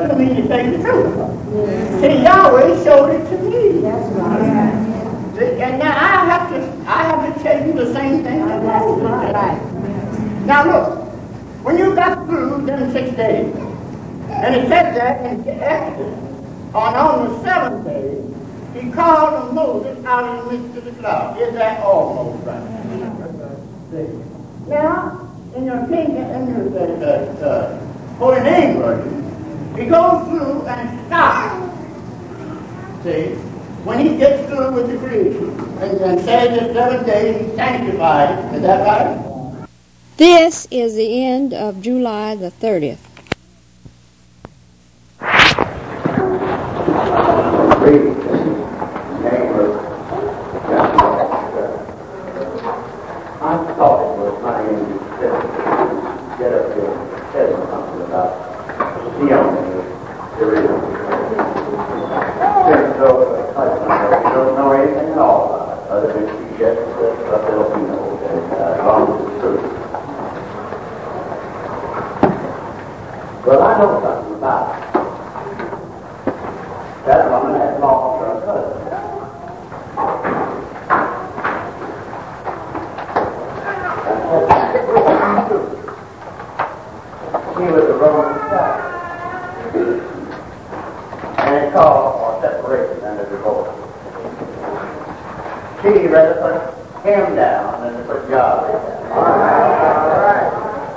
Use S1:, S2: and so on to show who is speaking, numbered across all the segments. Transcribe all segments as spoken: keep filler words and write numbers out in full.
S1: doesn't mean you say the truth. Mm-hmm. See, Yahweh showed it to me. That's right. See, and now I have to, I have to tell you the same thing that Moses did. Right. Now look, when you got through them six days, and it said that in Exodus, on, on the seventh day, he called on Moses out of the midst of the cloud. Is that almost right? Mm-hmm. Now, in your King, in your uh, uh, uh, Holy Name version, he goes through and stops. See, when he gets through with the creation and, and says that seven days he sanctified it. Is that right?
S2: This is the end of July the thirtieth.
S3: I thought it was my aim to get up here and tell you something about the only there is. Since though I don't know anything at all about it, other than she just a Filipino and as long as it's true. But I know something about it. That woman had lost her husband. He was a Roman Catholic. And it called for separation and a divorce. She rather put him down than to put Yahweh down. All right, all right.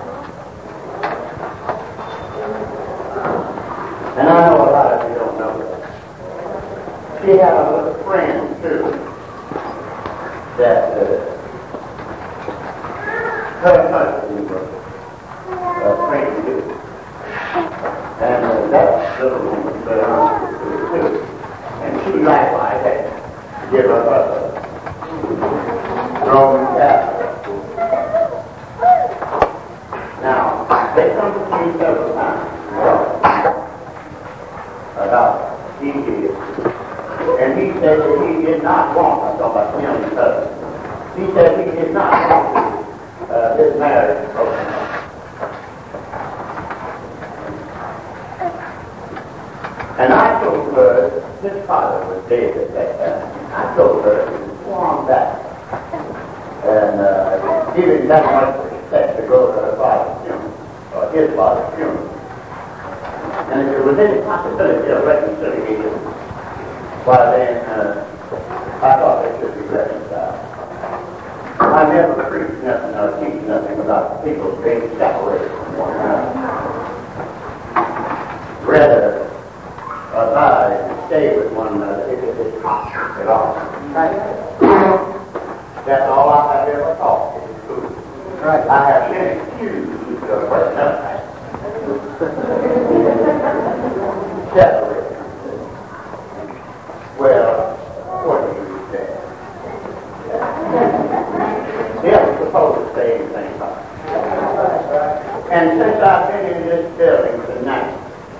S3: And I know a lot of you don't know that. She had a little friend, too, that uh, her husband was uh, trained to do. And uh, that little woman very much too. And she likewise had to give her husband Roman Catholic. Now, they come to me several times about he did. And he said that he did not want, I'm talking about him and his husband, he said he did not want uh, his marriage broken up. And I told her, his father was dead at that time. I told her to go on back and uh, give him that much respect to go to her father's funeral, or his father's funeral. And if there was any possibility of reconciliation, well then, uh, I thought they should be reconciled. I never preached nothing or teach nothing about people being separated from one another. Rather, abide and stay with one another if it is possible at all. Right? That's all I have ever taught is truth. Right. I have been accused of what nothing. Separate. Well, what do you say? They aren't supposed to say anything about it. And since I've been in this building tonight,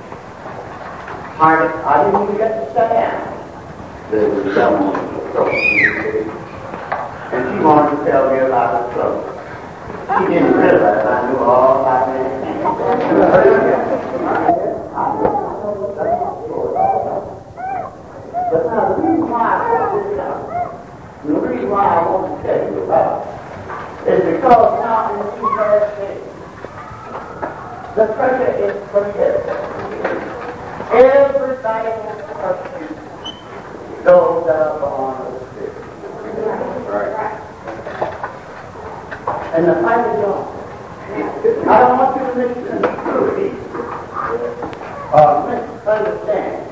S3: I, I didn't even get to sit down. There was a woman and she wanted to tell me about her trouble. She didn't realize I knew all about anything. But now the reason why I brought this up, and the reason why I want to tell you about it, is because now in these last days, the pressure is prohibitive. Everybody has those that are born of the Spirit. Right. And the fight is on. I don't want you to misconstrue or misunderstand.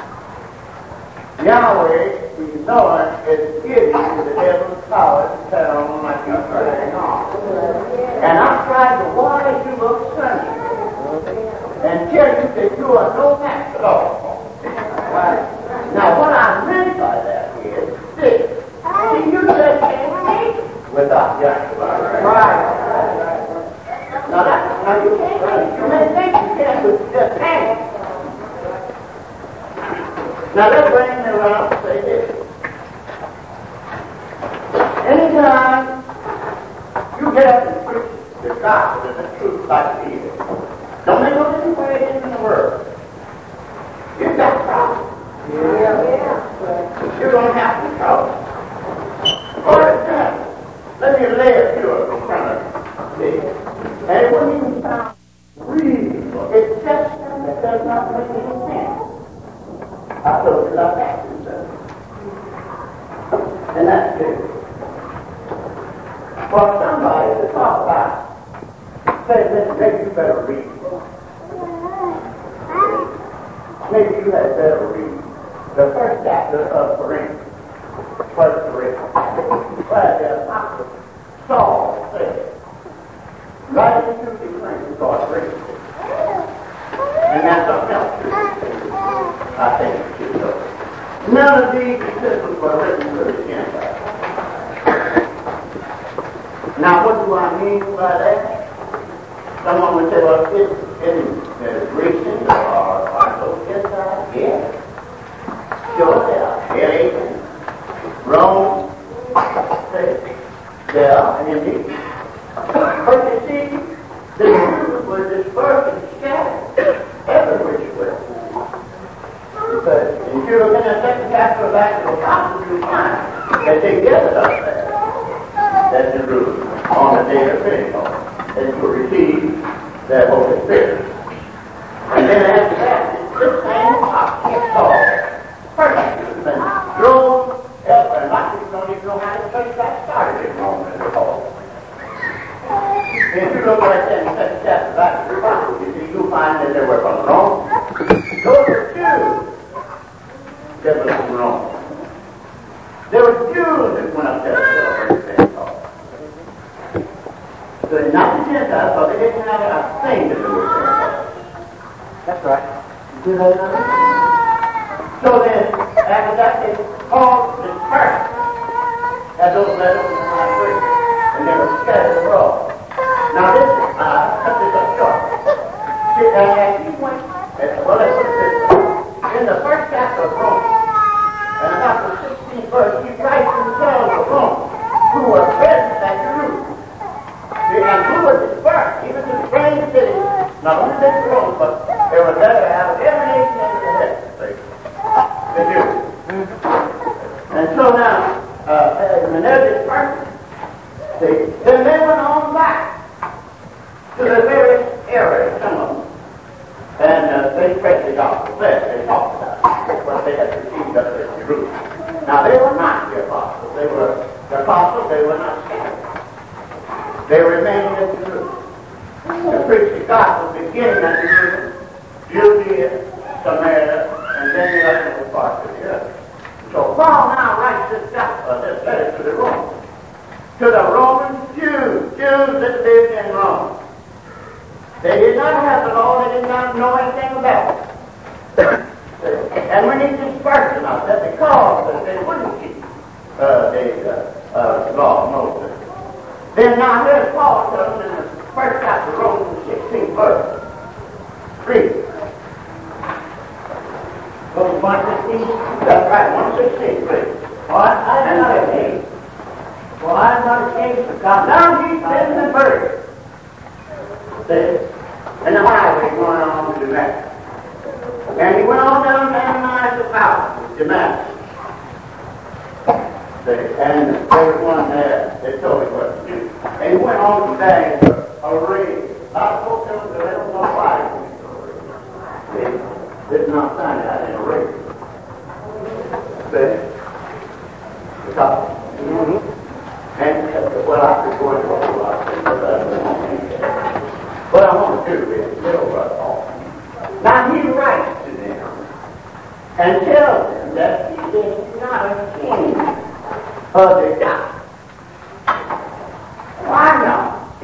S3: Yahweh, the Lord, is giving to the devil's power to tell on like he's trying on. And I'm trying to wise you up Sunday and tell you that you are no match at all. Right? Now, what I meant by that is this. See, you just can't think without Yahweh. Right. Now, that, now you can't. You may think you can, but you just can't. Now, that brings me around to say this. Anytime you get up and preach the gospel and the truth like Jesus, don't make no different way in the world. does not make any sense. I told you about that. And that's it. For somebody to talk about, say, listen, maybe you better read. Maybe you had better read the first chapter of Corinthians. First Corinthians. Where the apostle Saul said, right into the Corinthians God read. And that's something else. I think you should know. None of these epistles were written to the Gentiles. Now, what do I mean by that? Someone would say, well, it's in the Grecians or are those Gentiles? Yes. Sure they are. Galatians, Rome, they are indeed. But you see, the Jews were dispersed and scattered every which way. But if you look in the second chapter of Acts of the Apostles, you find that they gathered up there. That's Jerusalem on the day of Pentecost, and to receive their Holy Spirit. And then after that, this same apostle Saul persecuted them, drove up, and like you don't even know how the church got started in Rome and the Paul. If you look right there in the second chapter of Acts of the Apostles, you see, you'll find that they were from Rome. Those were Jews that were from Rome. There were Jews that went up there to celebrate Pentecost. So they're not the Gentiles, but they didn't have a thing to do with Pentecost. That's right. Do they know? So then, after that, they all dispersed as those letters were not written, and they were scattered abroad. Now this is, uh, cut this up short. See, and as he went, well, let's put it this way. In the first chapter of Romans, and about the sixteenth verse, he writes themselves of Rome, who were present at Jerusalem. And who were dispersed, even to strange cities, not only this Rome, but they were there out of every nation under the heaven. The Jews. And so now, uh, when they're dispersed, see, then they went on back to the various areas, some of them. And uh, they spread the gospel there. They talked about what they had received up there in Jerusalem. Now, they were not the apostles. They were the apostles. They were not scattered. They remained in Jerusalem. They preached the gospel beginning at Jerusalem, Judea, Samaria, and then the other parts of the earth. So Paul now writes this gospel, this letter to the Romans. To the Roman Jews, Jews that lived in Rome. They did not have the law, they did not know anything about it. And when he dispersed them out there, because that they wouldn't keep uh, the uh, uh, law of Moses. Then now here's Paul telling us in the first chapter of Romans, sixteenth verse. Read. Romans one sixteen? That's right, one sixteen, please. Well, I am not ashamed. Well, I am not ashamed of God. Now he's living in birth. And the highway going on to Damascus. And he went on down Ananias the house to Damascus. And there was one there that told him what to do. And he went on to bag a ring. A lot of folks don't know, they don't know why. See, this is not signed out in a ring. See? Because, mm-hmm. And, uh, well, I could go into a whole lot of things, but uh, what I want to do is get over it all. Now he writes to them and tells them that he is not ashamed of the gospel. Why not?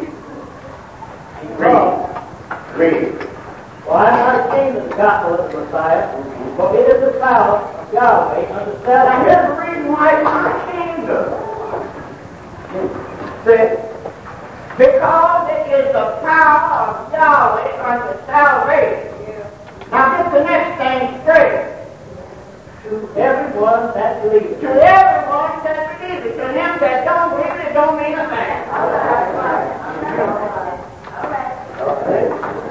S3: Read. Read. Well, I'm not ashamed of the gospel of the Messiah, for it is the power of Yahweh unto salvation. Now here's the reason why he's not ashamed of it. See? Because it is the power of Yahweh unto salvation. Yeah. Now get the next thing straight. To everyone that believes. To everyone that believes. To him that don't believe it don't mean a thing. All right. All right. All right. Okay.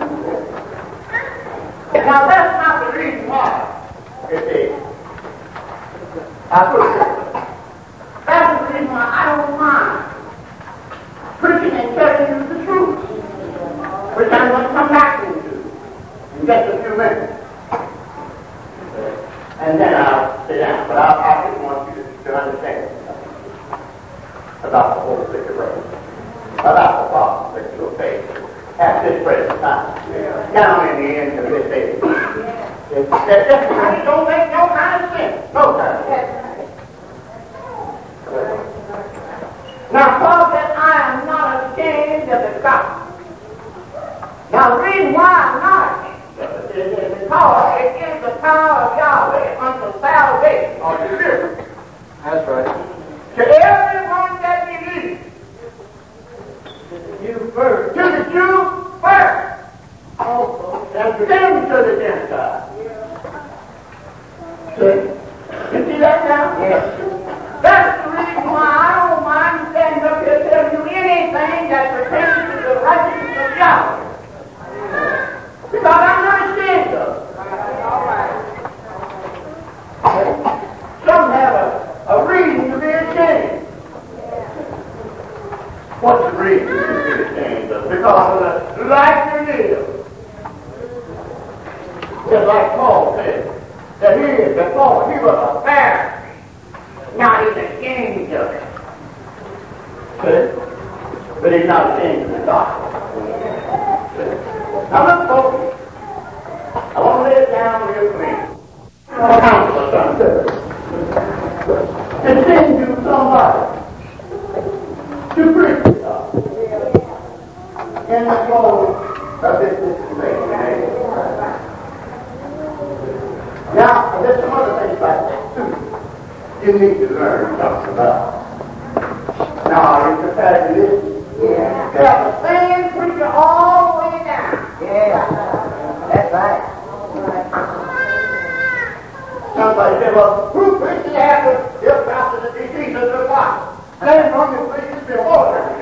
S3: Now that's not the reason why. You see. I put it this way. That's the reason why I don't mind preaching and telling you the truth, which I'm going to come back into in just a few minutes. And then I'll sit down. But I, I just want you to, to understand about the whole situation, about the problems that you'll face at this present time, down in the end of this age. That just don't make no kind of sense. No kind of sense. Now, Paul said, I am not ashamed of the gospel. Now, the reason why I'm not ashamed is because it is the power of Yahweh unto salvation or deliverance.
S4: That's right.
S3: To everyone that believes.
S4: You first.
S3: To the Jew first. Also, and then to the Gentile. See? You see that now?
S4: Yes.
S3: That's the reason why I don't mind standing up here telling you anything that pertains to the righteousness of Yahweh. Because I'm not ashamed of it. Some have a, a reason to be ashamed. What's the reason to be ashamed of? Because of the life you live. Just like Paul said, that he, before he was a Pharisee, not even ashamed of it. See? But he's not ashamed of the gospel. See? Now look, folks, I want to lay it down real clean. I'll counsel something. And send you somebody to preach to God in the close of this dispensation. Now, there's some other things like that too you need to learn something about. Now, it's a fact listen.
S4: Yeah.
S3: You have the same preacher all the way down.
S4: Yeah. That's right.
S3: Somebody said, well, who preaches after the apostles and the Jesus of the apostle? Then from the preachers before them.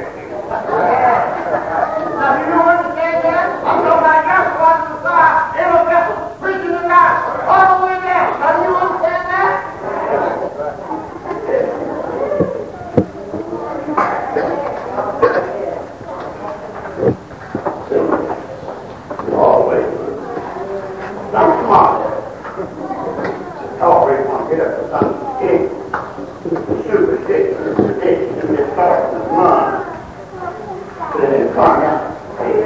S3: Now, do you understand that? I'm talking about Joshua and Messiah, every vessel, preaching the gospel, all the way down. Now, do you understand that? Always. I'm smart. I always want to get up to something big. Superstition, tradition, and this heart and mind. Put it in front of you.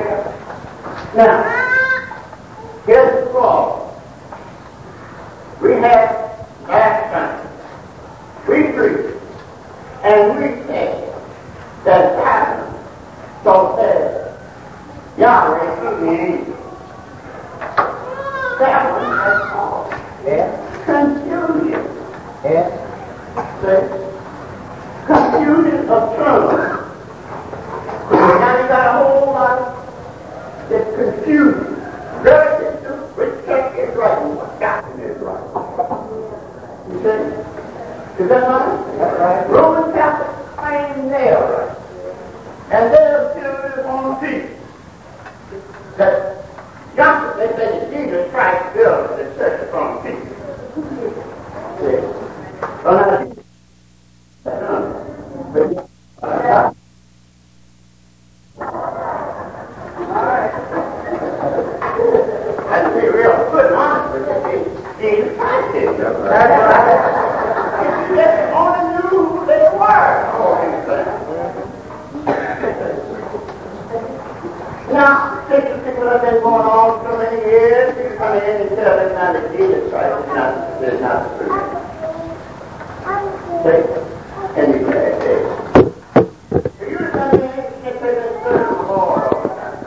S3: Now, here's the problem. We have last Sunday. We preach, and we say that happened so that Yahweh through the angels. That one has caused
S4: Yeah.
S3: confusion.
S4: Yeah.
S3: See? Confusion of tongues. Now you got a whole lot of this confusion relative to which text is right and what doctrine is right. You see? Is that right?
S4: That's right.
S3: Roman Catholics claim they are right. And they're still live on the feet. That Johnson, they say that Jesus Christ built the church upon the feet. See? Well, now, uh, I'd be real good, honest with you. Jesus Christ did. That's right. If you just only knew who they were, all these things. Now, since the people have been going on so many years, you come in and tell them now that Jesus Christ is not, is not the truth. See? And you can't say it. If you come in and say that serve the Lord all the time.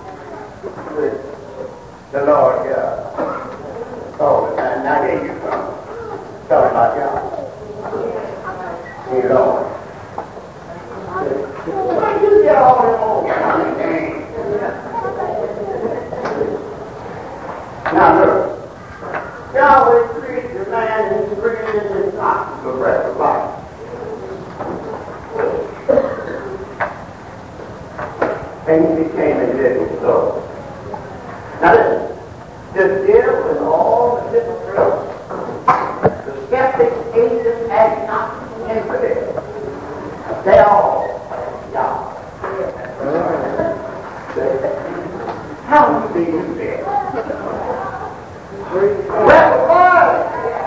S3: The Lord God. All the time. Now here you come. Talking about God. You Lord. Why do you get all them old county names? Now look. Yahweh created the man and breathed in his nostrils the breath of life. That's right.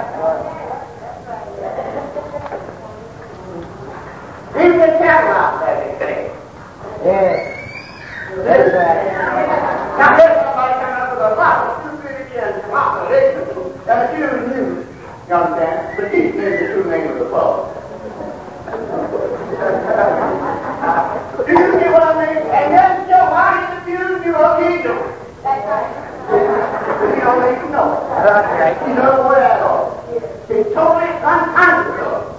S3: Even the cattle out there, they say.
S4: Yes. That's right.
S3: Now, here's somebody coming up with a lot of stupid again, population, and a few news, you understand? But these things are two names of the Father. Do you see what I mean? And then show how he abused you of Egypt. You don't even know.
S4: That's right.
S3: You know where at all. He's totally unconscious of it.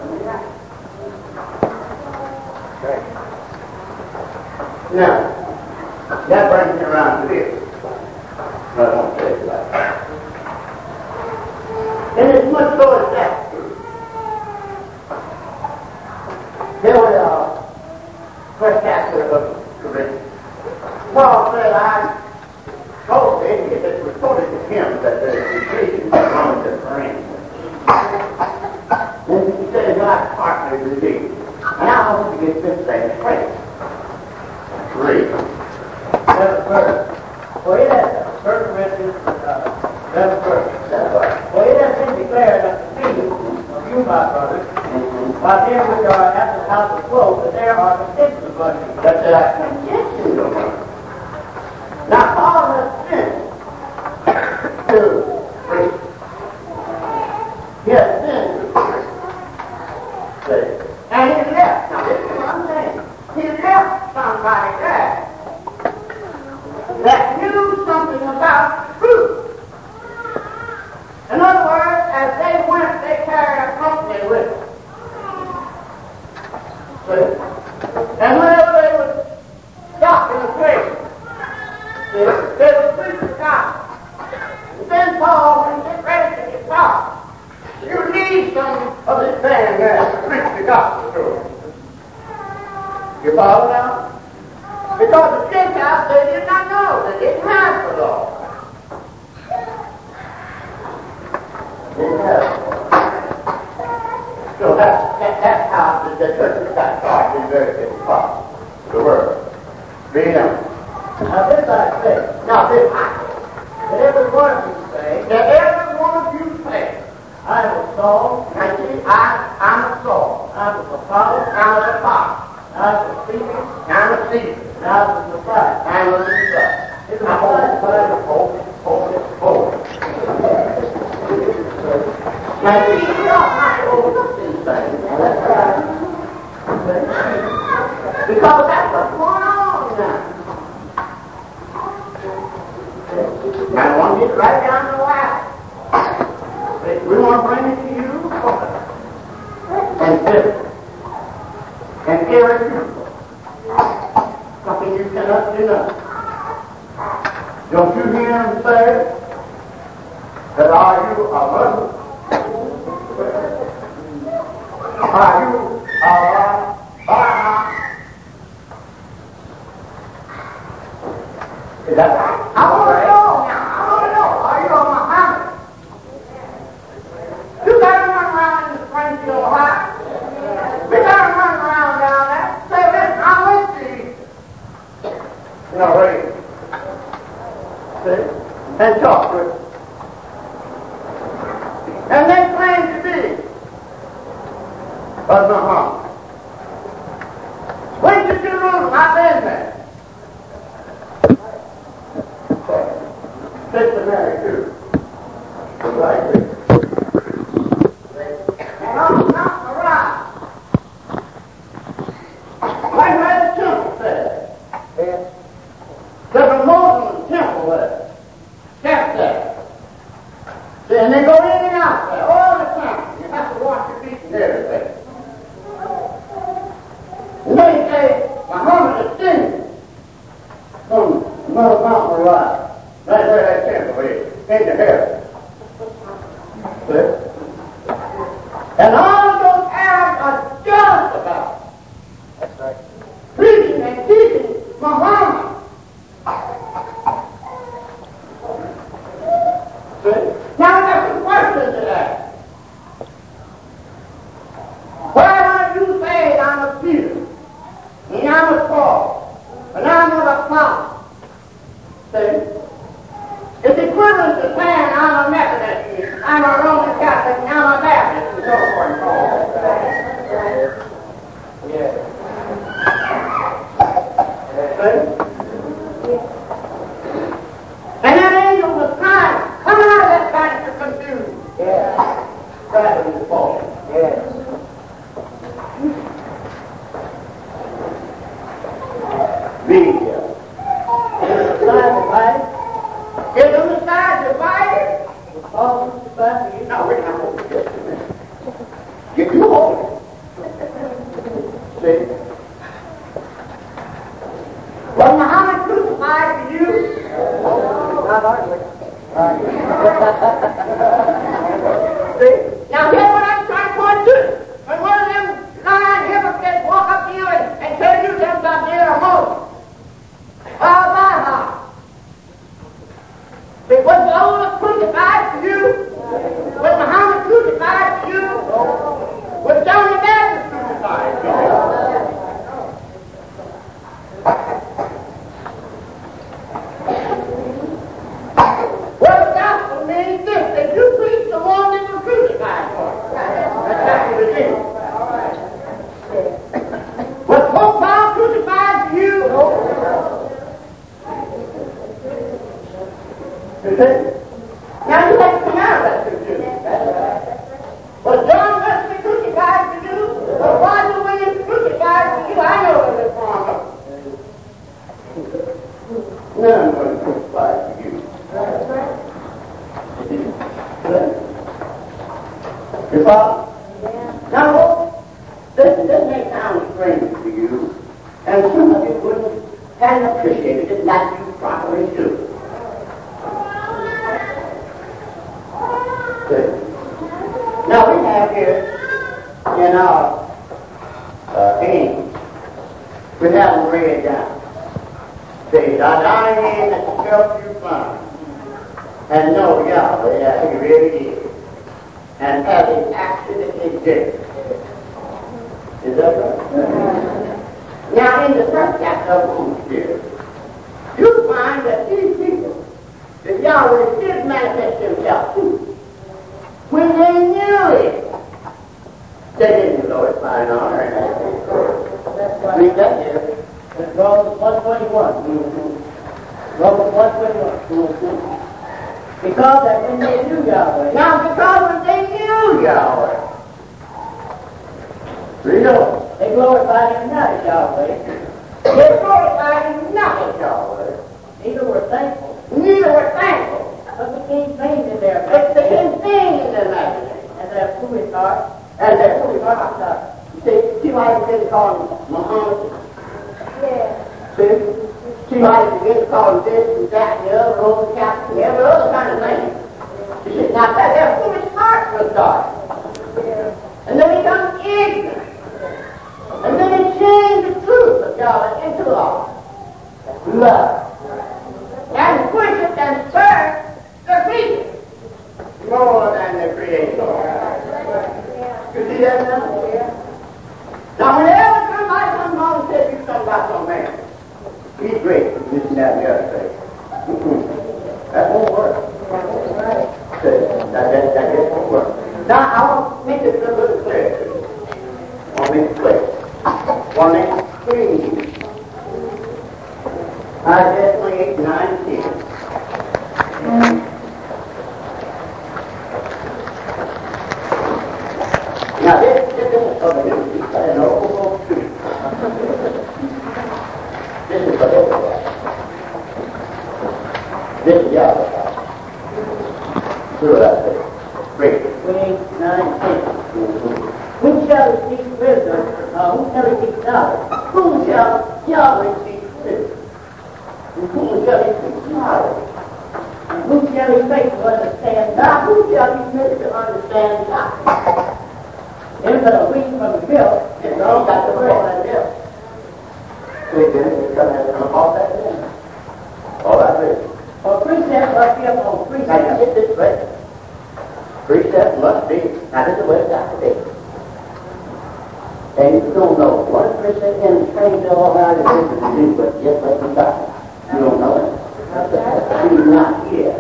S3: Now, that brings me around to this. I won't say it like that. And it's much so as that. Here we are. First chapter of Corinthians. Paul said, I told him, it was reported to him that the Ephesians were coming to Corinth. And he said, God partly redeemed. And I want to get this thing straight. Read.
S4: Seventh verse. For it has, First Corinthians, uh, seventh verse.
S3: That's right.
S4: For it has been declared unto me of you, my brothers, by them which are at the house of clothes, that there are contentions among you.
S3: That's that contention of mine. Now, Paul has sent to preach. He has sent to preach. See? And he left. Now, this is what I'm saying. He left somebody there that knew something about truth. In other words, as they went, they carried a company with them. See? And whenever they would stop in the place, they would preach the gospel. And then Paul, when he get ready to depart, you need some of this man there to preach the gospel to them. You follow now? Because the Gentiles, they did not know. They didn't have the law. They didn't have the law. So that's, that, that's how the, the church got started in very different parts of the world. Read on.
S4: Now this I say,
S3: Now this I
S4: that every one of you say,
S3: that every one of you say,
S4: I am a Saul,
S3: I see, I, I'm a Saul,
S4: I am a Apollos,
S3: I'm a Paul,
S4: I am a Stephen,
S3: I'm a Caesar,
S4: and I am a Messiah.
S3: I'm a Messiah.
S4: It's a
S3: I'm holy,
S4: Messiah.
S3: holy, holy, holy. Now see, we don't have to overlook these things.
S4: That's right.
S3: Because that's what's going on now. Now, I want to get right down to the wire. We want to bring it to you and simple and irrefutable. Something you cannot deny. Don't you hear him say that are you a Muslim? Are you a Baha'i? Is that right? I want to know now. I want to know. Are you a Muhammad? You got to run around in the Springfield, Ohio. We got to run around down there. Say, listen, I'm with you. You know, ready? See? And talk with them. And they claim to be of Muhammad. Went to Jerusalem. I've been there. Sister Mary, too. Right there. And on the mountain around, right where the temple says,
S4: Yes.
S3: there's a Muslim temple there. Kept there. See, and they go in and out there all the time. You have to wash your feet and everything. And they say Muhammad is singing from another mountain around. Right where that temple is, into heaven. See? And all of those Arabs are jealous about it.
S4: That's right.
S3: Preaching and teaching Muhammad. See? Now I got some questions to ask. Why don't you say I'm a Peter, and I'm a Paul, and I'm an apostle? See? It's equivalent to saying I'm a
S4: all crucified for you.
S3: Now, wait, now, hold it just a minute. You do hold it. See?
S1: Was Muhammad crucified for you?
S4: Not hardly.
S1: See? Now, here's what I'm trying to point to. When one of them lying hypocrites walk up to you and, and tell you them about their emotions. How about how? See, was Moses crucified for you? Was Muhammad crucified for you? Was John the Baptist crucified for you? Well, the gospel means this, that you preach the one that was crucified for you. That's what it is. Was Pope Paul crucified for you? You see? Now you have to come out of that confusion. Was John Wesley crucified for you? Was Roger Williams crucified for you? I know where this from.
S3: None was crucified for you. You follow? Now, this, this may sound strange to you, and some of you wouldn't hadn't appreciated it like you properly should. Now we have here in our uh, aim, we have them read down. Say, thy dying hand that help you find, and know Yahweh as he really is, and as he actually did. Is that right? Now in the first chapter of Romans here, you find that these people, that Yahweh did manifest himself to, when they knew it, they didn't know it by an honor. Read that here.
S4: It's Romans one twenty-one. Mm-hmm. Romans one twenty-one. Mm-hmm. Because that when they knew Yahweh.
S1: Now because when they knew Yahweh,
S3: Read on.
S4: They glorified him not as Yahweh.
S1: they glorified him not as Yahweh,
S4: Neither were thankful.
S1: neither were thankful,
S4: But became vain in their
S1: but they
S4: imagination,
S1: didn't think in their imagination.
S4: and their foolish heart.
S1: And their foolish hearts. You see, see why they didn't call him Muhammad?
S2: Yeah.
S1: See? See why they didn't call him this and that and the other, Roman Catholic, and every other kind of thing. You see, now that their foolish hearts was dark. And they become ignorant. And then they change the truth of God into law. Love. And worship and serve the creature more than the Creator. You see that now? Now, whenever somebody comes along and says you something about some man, he's great, this and that and the other thing. Mm-hmm. That won't work. That, that, that just won't work. Now, I want to make this a little clear to you. I want to make it clear. I want to make it clean. Isaiah twenty-eight, nine, ten. Now, this, this is for the new people and old folks too. This is for everybody. This is Yahweh. See what I say? Great.
S4: twenty-eight, nine, ten. Who shall speak wisdom? Uh, who shall speak knowledge?
S3: Whom shall Yahweh speak wisdom? And whom shall he speak knowledge?
S4: And who shall he make to understand
S3: Now,
S4: knowledge?
S3: who shall he make to understand knowledge?
S4: Then but a week from the milk,
S3: It's all got the word on it. See, then it's going to come off that then. All right, listen.
S4: for precept must be upon
S3: Now, you
S4: precept.
S3: get this right. Precept must be, now this is the way it's got to be. And you don't know one precept in the train to all out of this is to do, but just let me stop. You don't know it. She's not here.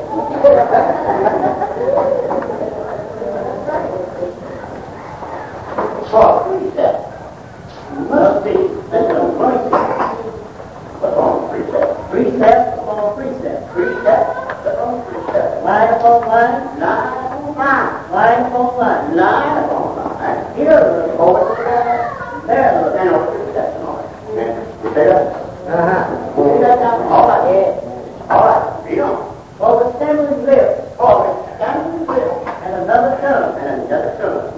S3: For precept must be anointed upon precept.
S4: Precept upon precept.
S3: Precept upon precept.
S4: Line upon line,
S3: Line upon line.
S4: line upon line.
S3: Line upon line.
S4: Here a little,
S3: Over there.
S4: there a little.
S3: And over to that line. You say that?
S4: Uh-huh.
S3: See that down? All right. All right. Read on.
S4: For with stammering lips,
S3: Oh, it's standing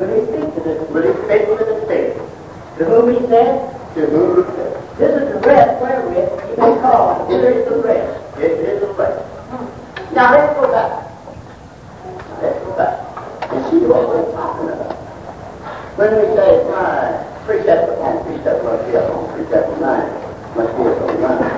S4: Will he speak to this?
S3: Will he speak to the spirit?
S4: To whom he said,
S3: To whom he said,
S4: this is the rest wherewith he may call. Here is the rest.
S3: it is a place. Now let's go back. Let's go back. And see what we're talking about. When we say, my precept upon precept must be upon precept of mine, must be upon mine.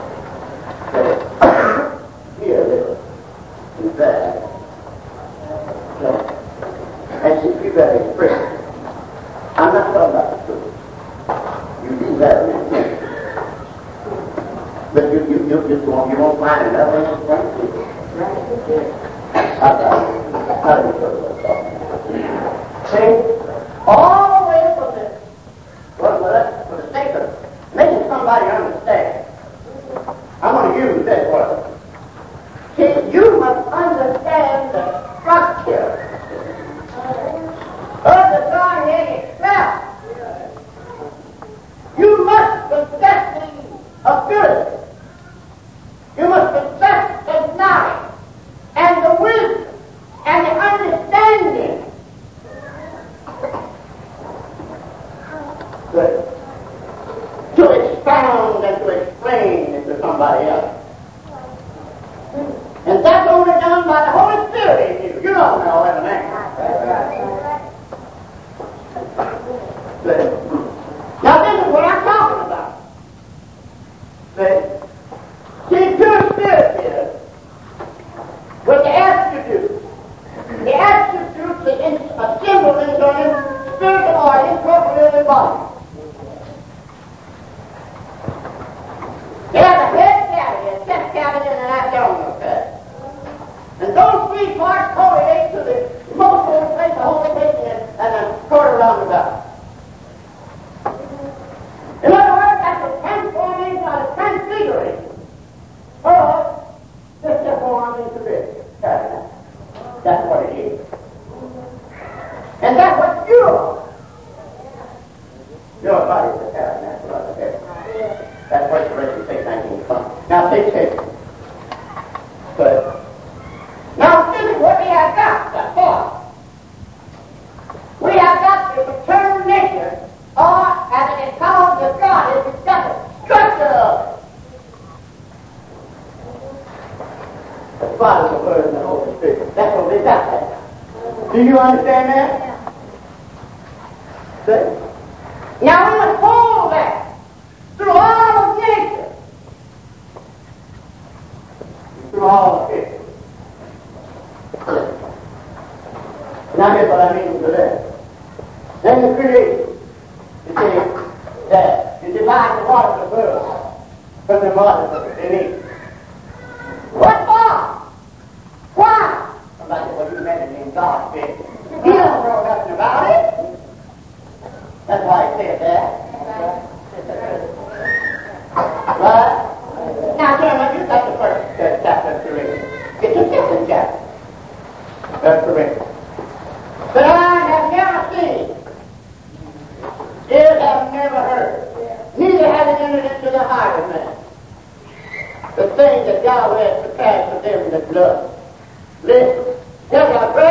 S3: Here, this, and there. So, and see if you better express it. I'm not talking about the truth. You do better than that. But you, you, you, you, won't, you won't find another in this country. How do you put it?
S4: See, all the way from this.
S3: Well, for the, for the sake of making somebody understand, I'm going to use this word. See, you must understand the structure of the Godhead itself. You must possess the ability. You must possess the knowledge and the wisdom and the understanding to, to expound and to explain it to somebody else. And that's only done by the Holy Spirit in you. You don't know that, man. Now this is what I'm talking about. See? See, pure spirit is what the attributes. The attributes that in, a symbol into a spiritual or incorporeal body. They have a head cavity, a chest cavity, and an abdominal cavity. And those three parts correlate to the most holy place, the holy place, and, and a quarter around the back. In other words, that's a transformation or a transfiguration of this deformed into this tabernacle. That's what it is. And that's what you are. Your body is a tabernacle of the heaven. That's what Corinthians six nineteen comes. Now, six six. Good. Now, this is what we have got, the thought. We have got the paternal nature, or, as it is called, the God is the structure of it. The Father, the Word, and the Holy Spirit. That's what we got there. Do you understand that? See? Now, we must hold that through all of nature. Through all of it. Now here's what I mean to that. Then the creation. You see, that you divide the waters above from the waters beneath. What for? Why? Somebody said, well, you mentioned in God's bed. He don't know nothing about it. That's why he said that. Right? Now, gentlemen, you got the first uh, chapter of creation. It's the second chapter. That's correct. But I have never seen, ears have never heard, neither have it entered into the heart of man, the things that Yahweh has prepared for them that love. Listen, there's a